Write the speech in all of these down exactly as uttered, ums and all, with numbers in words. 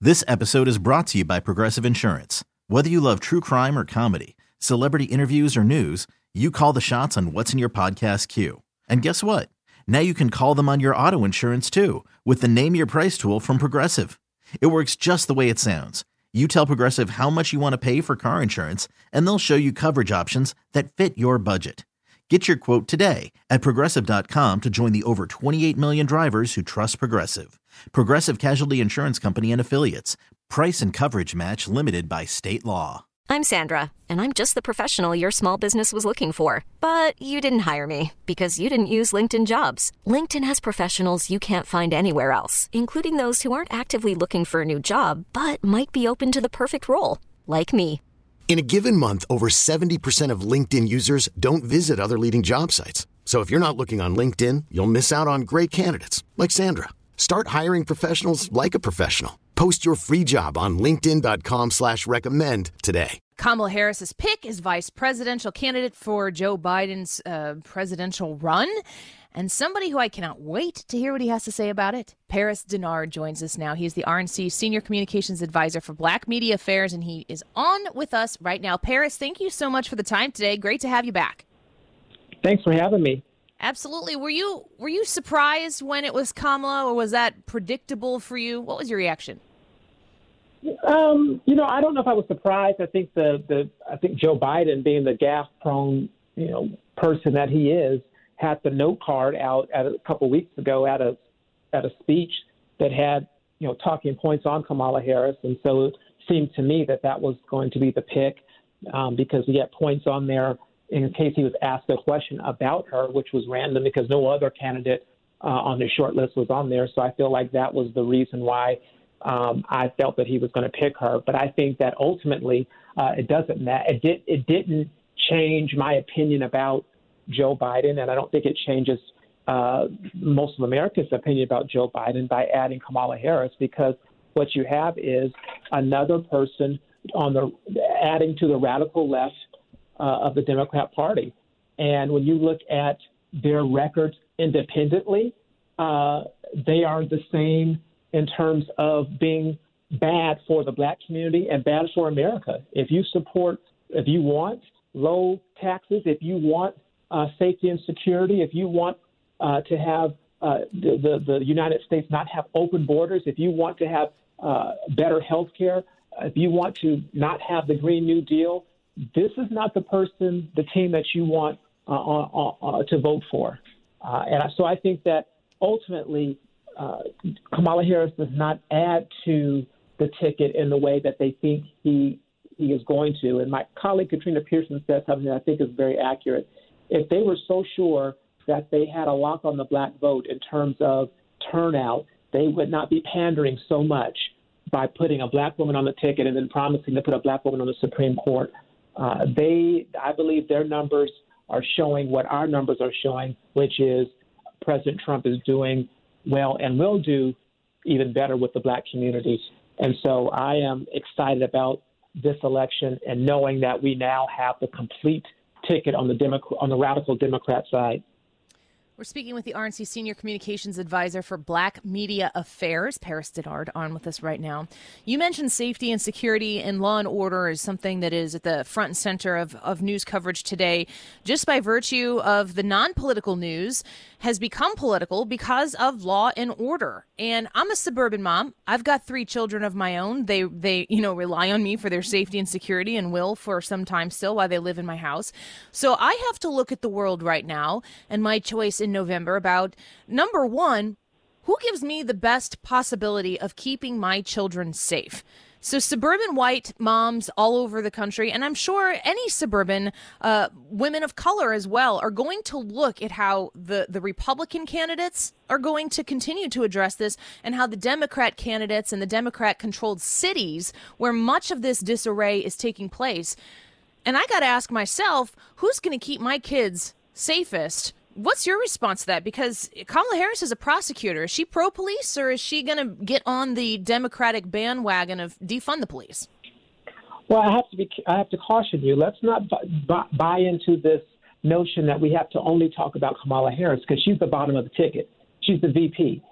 This episode is brought to you by Progressive Insurance. Whether you love true crime or comedy, celebrity interviews or news, you call the shots on what's in your podcast queue. And guess what? Now you can call them on your auto insurance too with the Name Your Price tool from Progressive. It works just the way it sounds. You tell Progressive how much you want to pay for car insurance, and they'll show you coverage options that fit your budget. Get your quote today at Progressive dot com to join the over twenty-eight million drivers who trust Progressive. Progressive Casualty Insurance Company and Affiliates. Price and coverage match limited by state law. I'm Sandra, and I'm just the professional your small business was looking for. But you didn't hire me because you didn't use LinkedIn Jobs. LinkedIn has professionals you can't find anywhere else, including those who aren't actively looking for a new job, but might be open to the perfect role, like me. In a given month, over seventy percent of LinkedIn users don't visit other leading job sites. So if you're not looking on LinkedIn, you'll miss out on great candidates like Sandra. Start hiring professionals like a professional. Post your free job on linkedin dot com slash recommend today. Kamala Harris's pick is vice presidential candidate for Joe Biden's uh, presidential run. And somebody who I cannot wait to hear what he has to say about it, Paris Dennard, joins us now. He's the R N C Senior Communications Advisor for Black Media Affairs, and he is on with us right now. Paris, thank you so much for the time today. Great to have you back. Thanks for having me. Absolutely. Were you were you surprised when it was Kamala, or was that predictable for you? What was your reaction? Um, you know, I don't know if I was surprised. I think the, the I think Joe Biden, being the gaffe-prone, you know, person that he is, had the note card out at a couple weeks ago at a at a speech that had, you know, talking points on Kamala Harris, and so it seemed to me that that was going to be the pick um, because he had points on there in case he was asked a question about her, which was random because no other candidate uh, on the short list was on there. So I feel like that was the reason why um, I felt that he was going to pick her. But I think that ultimately uh, it doesn't matter. It, did, it didn't change my opinion about Joe Biden, and I don't think it changes uh, most of America's opinion about Joe Biden by adding Kamala Harris, because what you have is another person on the adding to the radical left uh, of the Democrat Party. And when you look at their records independently, uh, they are the same in terms of being bad for the black community and bad for America. If you support, if you want low taxes, if you want Uh, safety and security, if you want uh, to have uh, the, the, the United States not have open borders, if you want to have uh, better health care, if you want to not have the Green New Deal, this is not the person, the team that you want uh, uh, uh, to vote for. Uh, and so I think that ultimately uh, Kamala Harris does not add to the ticket in the way that they think he, he is going to. And my colleague Katrina Pearson said something that I think is very accurate. If they were so sure that they had a lock on the black vote in terms of turnout, they would not be pandering so much by putting a black woman on the ticket and then promising to put a black woman on the Supreme Court. Uh, they, I believe their numbers are showing what our numbers are showing, which is President Trump is doing well and will do even better with the black community. And so I am excited about this election and knowing that we now have the complete ticket on the Democrat, on the radical Democrat side. We're speaking with the R N C Senior Communications Advisor for Black Media Affairs, Paris Dennard, on with us right now. You mentioned safety and security and law and order is something that is at the front and center of, of news coverage today, just by virtue of the non-political news has become political because of law and order. And I'm a suburban mom. I've got three children of my own. They, they, you know, rely on me for their safety and security and will for some time still while they live in my house. So I have to look at the world right now and my choice in November about, number one, who gives me the best possibility of keeping my children safe? So suburban white moms all over the country, and I'm sure any suburban uh, women of color as well, are going to look at how the, the Republican candidates are going to continue to address this and how the Democrat candidates and the Democrat-controlled cities where much of this disarray is taking place. And I got to ask myself, who's going to keep my kids safest? What's your response to that? Because Kamala Harris is a prosecutor. Is she pro-police, or is she going to get on the Democratic bandwagon of defund the police? Well, I have to be. I have to caution you. Let's not buy, buy into this notion that we have to only talk about Kamala Harris because she's the bottom of the ticket. She's the V P.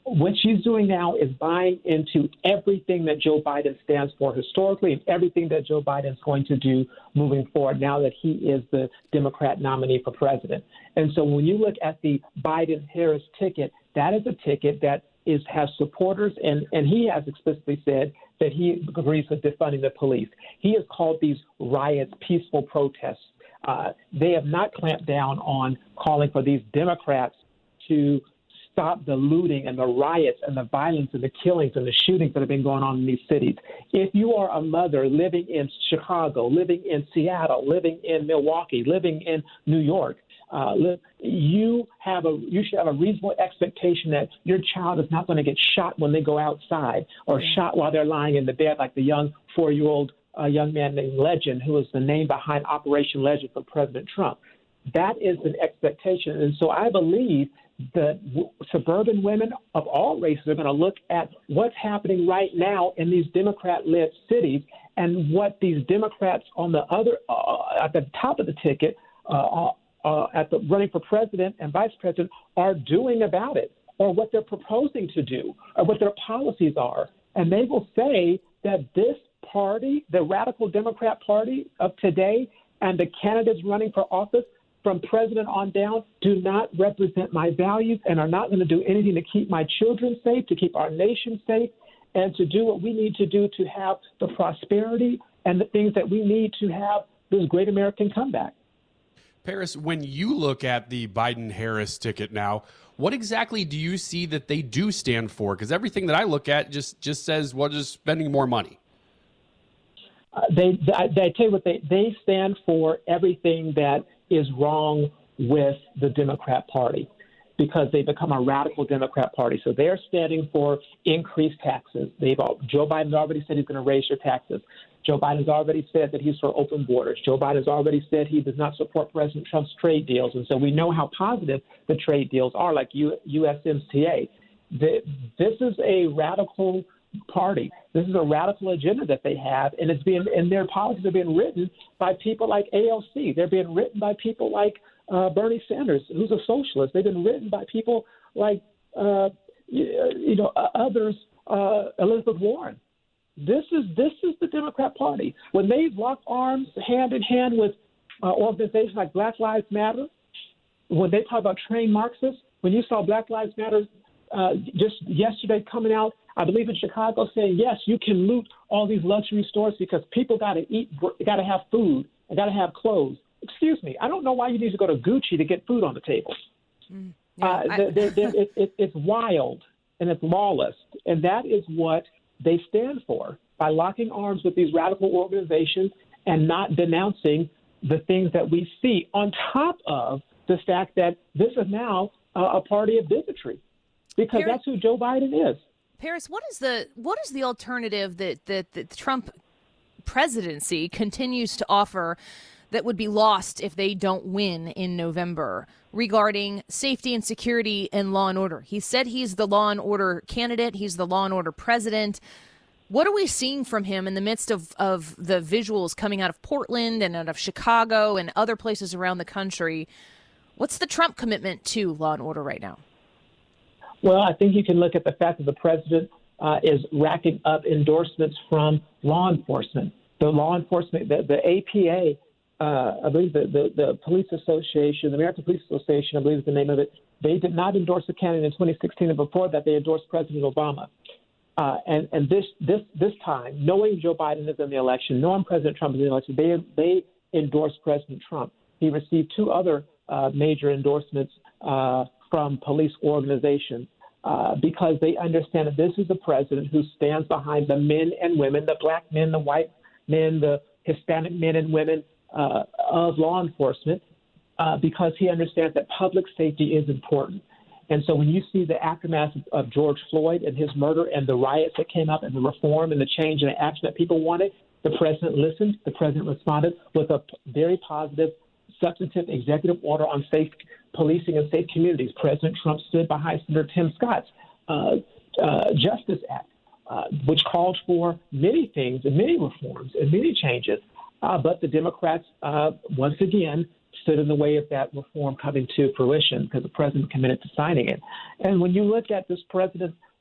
what she's doing now is buying into everything that Joe Biden stands for historically and everything that Joe Biden is going to do moving forward now that he is the Democrat nominee for president. And so when you look at the Biden-Harris ticket, that is a ticket that is has supporters, and, and he has explicitly said that he agrees with defunding the police. He has called these riots peaceful protests. Uh, they have not clamped down on calling for these Democrats to stop the looting and the riots and the violence and the killings and the shootings that have been going on in these cities. If you are a mother living in Chicago, living in Seattle, living in Milwaukee, living in New York, uh, you have a you should have a reasonable expectation that your child is not going to get shot when they go outside or shot while they're lying in the bed, like the young four-year-old uh, young man named Legend, who is the name behind Operation Legend for President Trump. That is an expectation. And so I believe that w- suburban women of all races are going to look at what's happening right now in these Democrat-led cities and what these Democrats on the other uh, at the top of the ticket uh, uh, at the running for president and vice president are doing about it, or what they're proposing to do, or what their policies are. And they will say that this party, the radical Democrat Party of today, and the candidates running for office from president on down do not represent my values and are not going to do anything to keep my children safe, to keep our nation safe, and to do what we need to do to have the prosperity and the things that we need to have this great American comeback. Paris, when you look at the Biden-Harris ticket now, what exactly do you see that they do stand for? Because everything that I look at just, just says, well, just spending more money. Uh, they, they, they tell you what, they, they stand for everything that is wrong with the Democrat Party, because they become a radical Democrat Party. So they're standing for increased taxes. They've Joe Biden's already said he's going to raise your taxes. Joe Biden's already said that he's for open borders. Joe Biden's already said he does not support President Trump's trade deals. And so we know how positive the trade deals are, like U- USMCA. The, this is a radical party. This is a radical agenda that they have, and it's being and their policies are being written by people like A L C. They're being written by people like uh, Bernie Sanders, who's a socialist. They've been written by people like uh, you, you know uh, others, uh, Elizabeth Warren. This is this is the Democrat Party. When they lock arms hand in hand with uh, organizations like Black Lives Matter, when they talk about trained Marxists, when you saw Black Lives Matter uh, just yesterday coming out, I believe in Chicago, saying, yes, you can loot all these luxury stores because people got to eat, got to have food, and got to have clothes. Excuse me, I don't know why you need to go to Gucci to get food on the table. Mm, yeah, uh, I... they're, they're, it, it, it's wild and it's lawless, and that is what they stand for by locking arms with these radical organizations and not denouncing the things that we see, on top of the fact that this is now uh, a party of bigotry, because Paris, that's who Joe Biden is. Paris, what is the what is the alternative that, that, that the Trump presidency continues to offer that would be lost if they don't win in November regarding safety and security and law and order? He said he's the law and order candidate. He's the law and order president. What are we seeing from him in the midst of, of the visuals coming out of Portland and out of Chicago and other places around the country? What's the Trump commitment to law and order right now? Well, I think you can look at the fact that the president uh, is racking up endorsements from law enforcement. The law enforcement, the, the A P A, uh, I believe the, the, the Police Association, the American Police Association, I believe is the name of it, they did not endorse a candidate in twenty sixteen, and before that they endorsed President Obama. Uh, and and this this this time, knowing Joe Biden is in the election, knowing President Trump is in the election, they they endorsed President Trump. He received two other uh, major endorsements uh, from police organizations uh, because they understand that this is a president who stands behind the men and women, the black men, the white men, the Hispanic men and women uh, of law enforcement, uh, because he understands that public safety is important. And so when you see the aftermath of George Floyd and his murder and the riots that came up and the reform and the change and the action that people wanted, the president listened. The president responded with a very positive, substantive executive order on safe policing and safe communities. President Trump stood behind Senator Tim Scott's uh, uh, Justice Act, uh, which called for many things and many reforms and many changes. Uh, but the Democrats, uh, once again, stood in the way of that reform coming to fruition because the president committed to signing it. And when you look at this president's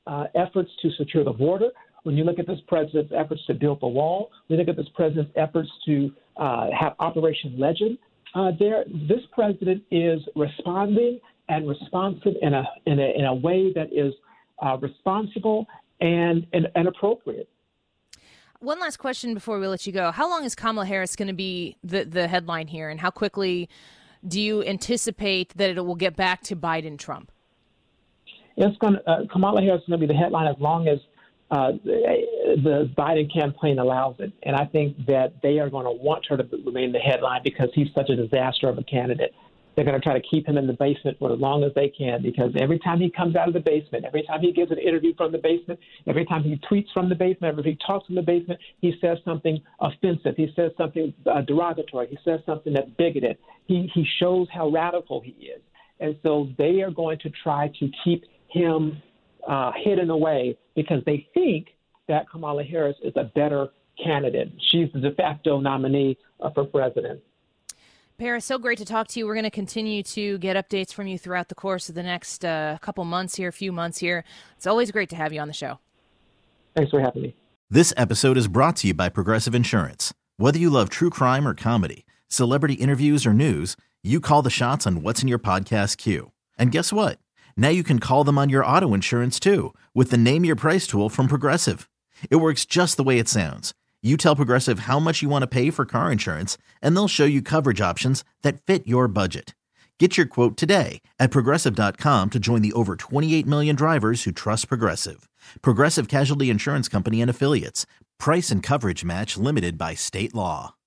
uh, efforts to secure the border, when you look at this president's efforts to build the wall, when you look at this president's efforts to uh, have Operation Legend, uh, there, this president is responding and responsive in a in a, in a way that is uh, responsible and, and and appropriate. One last question before we let you go. How long is Kamala Harris going to be the, the headline here, and how quickly do you anticipate that it will get back to Biden-Trump? It's going to, uh, Kamala Harris is going to be the headline as long as uh, the, the Biden campaign allows it. And I think that they are going to want her to remain the headline because he's such a disaster of a candidate. They're going to try to keep him in the basement for as long as they can, because every time he comes out of the basement, every time he gives an interview from the basement, every time he tweets from the basement, every time he talks from the basement, he says something offensive. He says something uh, derogatory. He says something that's bigoted. He, he shows how radical he is. And so they are going to try to keep him uh, hidden away because they think that Kamala Harris is a better candidate. She's the de facto nominee uh, for president. Paris, so great to talk to you. We're going to continue to get updates from you throughout the course of the next uh, couple months here, few months here. It's always great to have you on the show. Thanks for having me. This episode is brought to you by Progressive Insurance. Whether you love true crime or comedy, celebrity interviews or news, you call the shots on what's in your podcast queue. And guess what? Now you can call them on your auto insurance too with the Name Your Price tool from Progressive. It works just the way it sounds. You tell Progressive how much you want to pay for car insurance, and they'll show you coverage options that fit your budget. Get your quote today at Progressive dot com to join the over twenty-eight million drivers who trust Progressive. Progressive Casualty Insurance Company and Affiliates. Price and coverage match limited by state law.